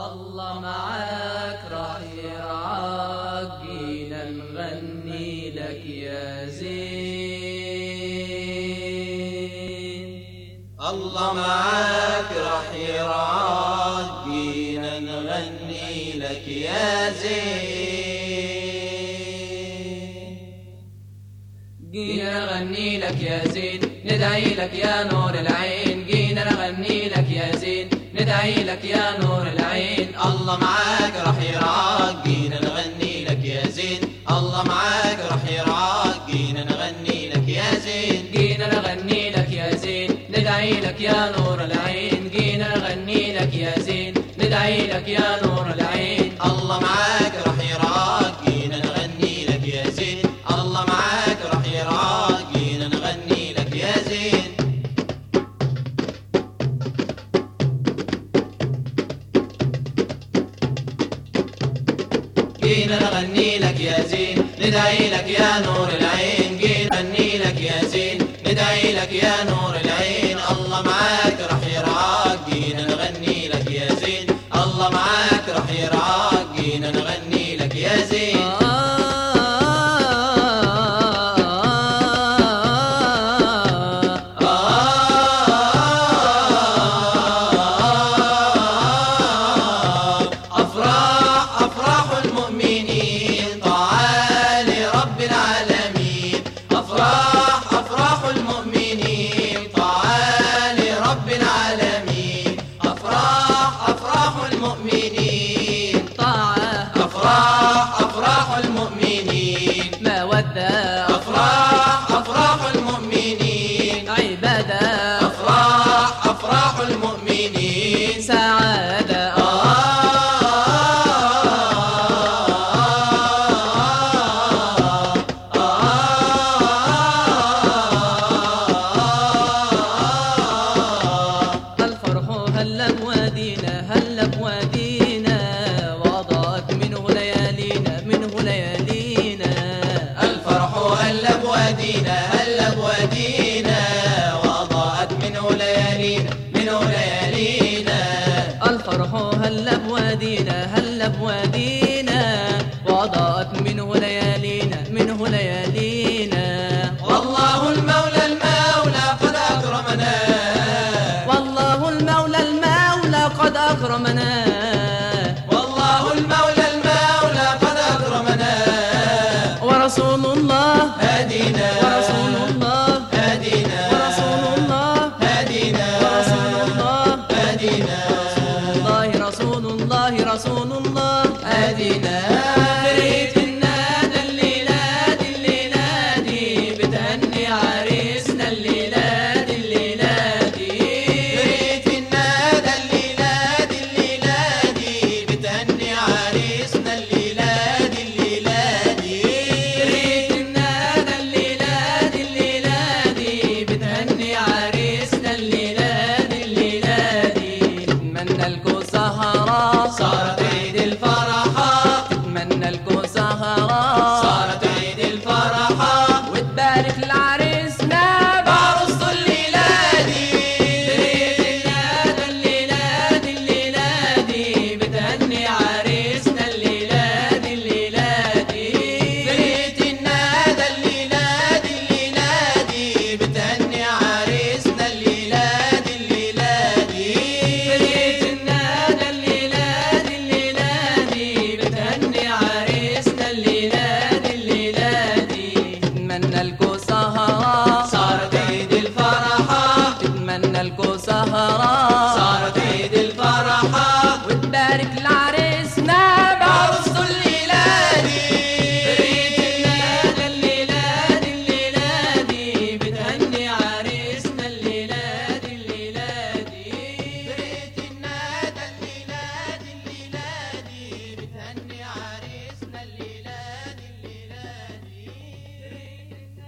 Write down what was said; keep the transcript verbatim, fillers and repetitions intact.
الله معاك راح يرعاك، جينا نغني لك يا زين. الله معاك راح يرعاك، جينا نغني لك يا زين. جينا نغني لك يا زين، ندعي لك يا نور العين. جينا نغني لك يا زين، ندعي لك يا نور العين. الله معاك راح يرعاك، جينا نغني لك يا زين. الله معاك راح يرعاك، جينا نغني لك يا زين. جينا نغني لك يا زين، ندعي لك يا نور العين. جينا نغني لك يا زين، ندعي لك يا نور العين. الله معاك راح يرعاك، جينا نغني لك يا زين. الله معاك راح يرعاك، جينا نغني لك يا زين. جينا نغني لك يا زين، ندعي لك يا نور العين. جينا نغني لك يا زين، ندعي لك يا نور العين. الله معاك راح يرعاك، جينا نغني لك يا زين. الله معاك راح يرعاك، جينا نغني لك يا زين. أفراح أفراح المؤمنين، عبادة أفراح أفراح المؤمنين، سعادة الفرح هل بوادينا هل بوادينا، وضاءت منه ليالينا منه ليالينا. هل بوادينا هل بوادينا، وأضاءت منه ليالينا منه ليالينا. الفرح هل بوادينا هل بوادينا، وأضاءت منه ليالينا منه ليالينا. والله المولى المولى قد أكرمنا، والله المولى المولى قد أكرمنا. والله المولى المولى قد أكرمنا. ورسول الله هدينا، ورسول الله هدينا، ورسول الله هدينا، ورسول الله هدينا، الله رسول الله رسول الله هدينا. فريت النادى الليلة دي الليلة دي، بتهني عريسنا الليلة دي الليلة دي. فريت النادى الليلة دي الليلة دي، بتهني عريسنا الليلة دي الليلة دي. فريت النادى الليلة دي الليلة دي، بتهني عريسنا الليلة دي الليلة دي. تتمنى لكم سهرة صارت عيد الفرحة، تتمنى لكم سهرة صارت عيد الفرحة، وتبارك العريس